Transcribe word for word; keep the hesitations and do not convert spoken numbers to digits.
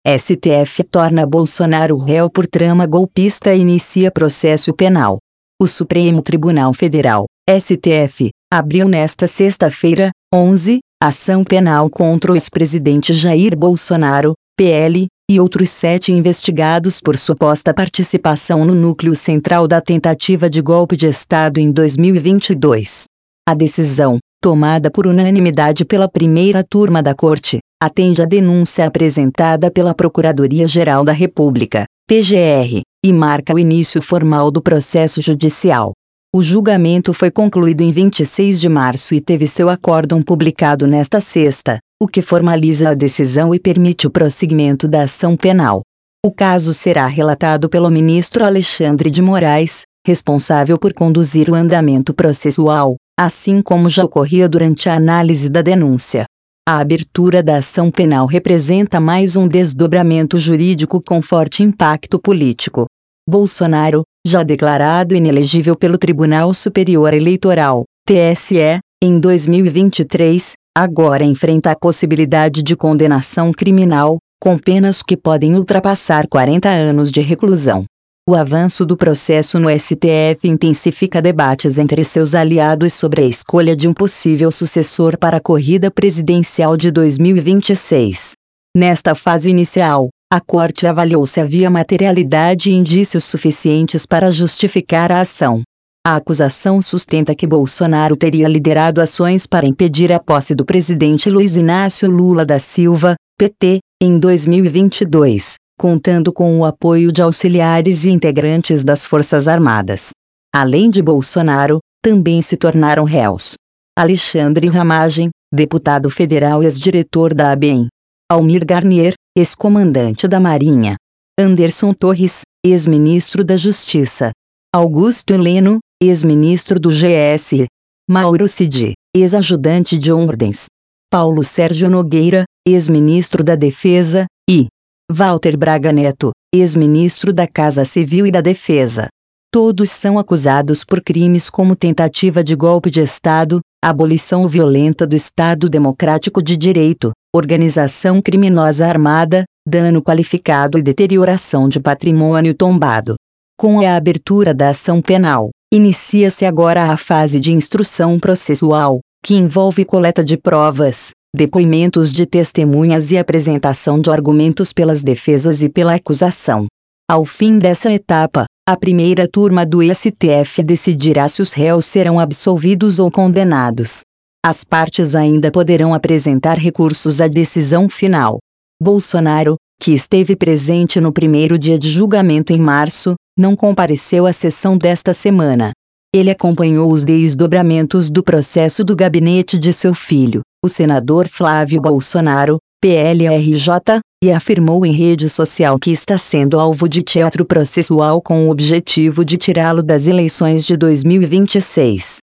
S T F torna Bolsonaro réu por trama golpista e inicia processo penal. O Supremo Tribunal Federal, S T F, abriu nesta sexta-feira, onze, ação penal contra o ex-presidente Jair Bolsonaro, P L, e outros sete investigados por suposta participação no núcleo central da tentativa de golpe de Estado em dois mil e vinte e dois. A decisão, tomada por unanimidade pela primeira turma da Corte, atende à denúncia apresentada pela Procuradoria-Geral da República, P G R, e marca o início formal do processo judicial. O julgamento foi concluído em vinte e seis de março e teve seu acórdão publicado nesta sexta, o que formaliza a decisão e permite o prosseguimento da ação penal. O caso será relatado pelo ministro Alexandre de Moraes, responsável por conduzir o andamento processual, assim como já ocorria durante a análise da denúncia. A abertura da ação penal representa mais um desdobramento jurídico com forte impacto político. Bolsonaro, já declarado inelegível pelo Tribunal Superior Eleitoral, T S E, em dois mil e vinte e três, agora enfrenta a possibilidade de condenação criminal, com penas que podem ultrapassar quarenta anos de reclusão. O avanço do processo no S T F intensifica debates entre seus aliados sobre a escolha de um possível sucessor para a corrida presidencial de dois mil e vinte e seis. Nesta fase inicial, a Corte avaliou se havia materialidade e indícios suficientes para justificar a ação. A acusação sustenta que Bolsonaro teria liderado ações para impedir a posse do presidente Luiz Inácio Lula da Silva, P T, em dois mil e vinte e dois, contando com o apoio de auxiliares e integrantes das Forças Armadas. Além de Bolsonaro, também se tornaram réus Alexandre Ramagem, deputado federal e ex-diretor da A B E M; Almir Garnier, ex-comandante da Marinha; Anderson Torres, ex-ministro da Justiça; Augusto Heleno, ex-ministro do G S; Mauro Cid, ex-ajudante de ordens; Paulo Sérgio Nogueira, ex-ministro da Defesa, e Walter Braga Neto, ex-ministro da Casa Civil e da Defesa. Todos são acusados por crimes como tentativa de golpe de Estado, abolição violenta do Estado Democrático de Direito, organização criminosa armada, dano qualificado e deterioração de patrimônio tombado. Com a abertura da ação penal, inicia-se agora a fase de instrução processual, que envolve coleta de provas, depoimentos de testemunhas e apresentação de argumentos pelas defesas e pela acusação. Ao fim dessa etapa, a primeira turma do S T F decidirá se os réus serão absolvidos ou condenados. As partes ainda poderão apresentar recursos à decisão final. Bolsonaro, que esteve presente no primeiro dia de julgamento em março, não compareceu à sessão desta semana. Ele acompanhou os desdobramentos do processo do gabinete de seu filho, o senador Flávio Bolsonaro, P L R J, e afirmou em rede social que está sendo alvo de teatro processual com o objetivo de tirá-lo das eleições de dois mil e vinte e seis.